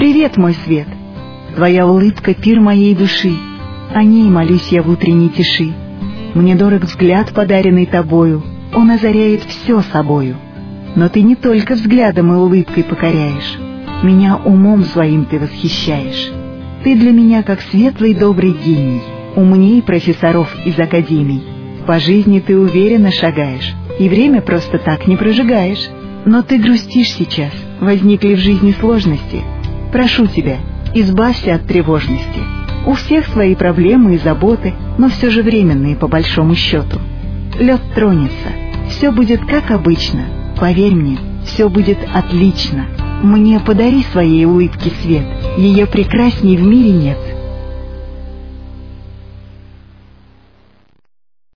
Привет, мой свет! Твоя улыбка — пир моей души, о ней молюсь я в утренней тиши. Мне дорог взгляд, подаренный тобою, он озаряет все собою. Но ты не только взглядом и улыбкой покоряешь, меня умом своим ты восхищаешь. Ты для меня как светлый добрый гений, умней профессоров из академий. По жизни ты уверенно шагаешь, и время просто так не прожигаешь. Но ты грустишь сейчас, возникли в жизни сложности. Прошу тебя, избавься от тревожности. У всех свои проблемы и заботы, но все же временные по большому счету. Лед тронется, все будет как обычно. Поверь мне, все будет отлично. Мне подари своей улыбке свет, ее прекрасней в мире нет.